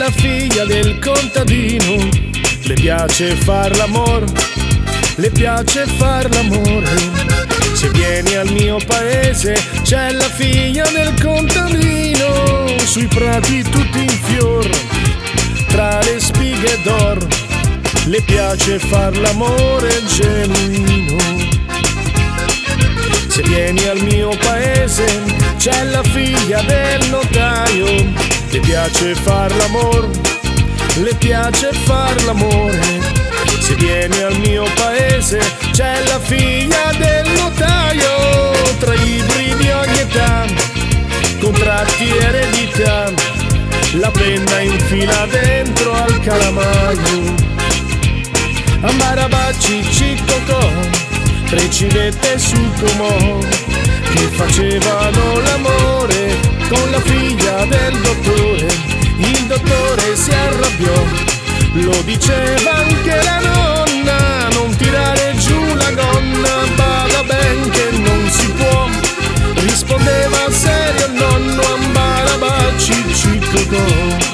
la figlia del contadino, le piace far l'amor, le piace far l'amore. Se vieni al mio paese c'è la figlia del contadino, sui prati tutti in fior, tra le spighe d'or, le piace far l'amore genuino. Se vieni al mio paese c'è la figlia del notaio, le piace far l'amor, le piace far l'amore. Se vieni al mio paese c'è la figlia del notaio, tra libri di ogni età, contratti e eredità, la penna infila dentro al calamaio. Ambarabacci cicocò, tre civette sul comò, che facevano l'amore con la figlia del dottore. Il dottore si arrabbiò, lo diceva anche la nonna, non tirare giù la gonna, bada ben che non si può, rispondeva serio il nonno. Ambarabacci cicocò.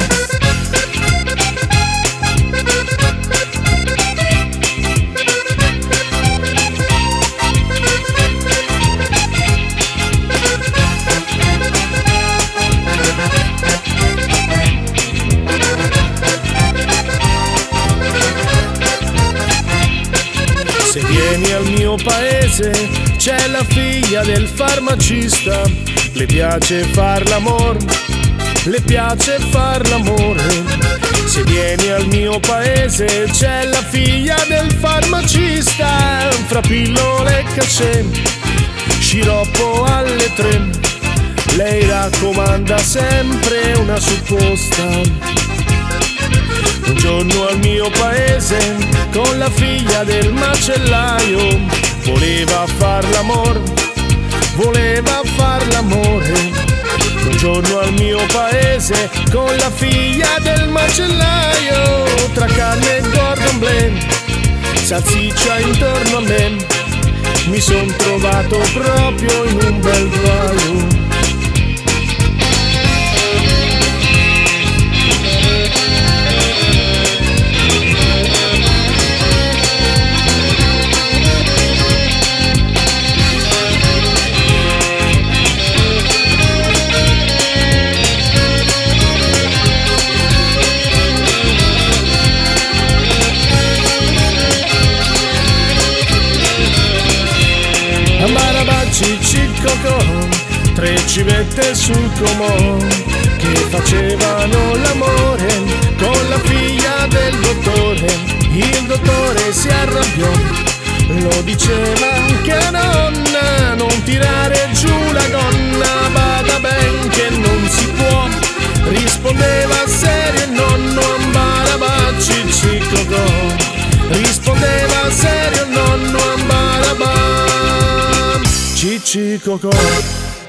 Se vieni al mio paese c'è la figlia del farmacista, le piace far l'amor, le piace far l'amore. Se vieni al mio paese c'è la figlia del farmacista, fra pillole e cachet, sciroppo alle 3, lei raccomanda sempre una supposta. Un giorno al mio paese con la figlia del macellaio, voleva far l'amor, voleva far l'amore. Un giorno al mio paese con la figlia del macellaio, tra carne e cordon bleu, salsiccia intorno a me, mi son trovato proprio in un bel guaio. Ambarabacci cicocò, tre civette sul comò, che facevano l'amore con la figlia del dottore. Il dottore si arrabbiò, lo diceva anche la nonna, non tirare giù la gonna, bada ben che non si può, rispondeva serio il nonno. Ambarabacci cicocò, rispondeva serio il nonno. Ambarabacci cicocò.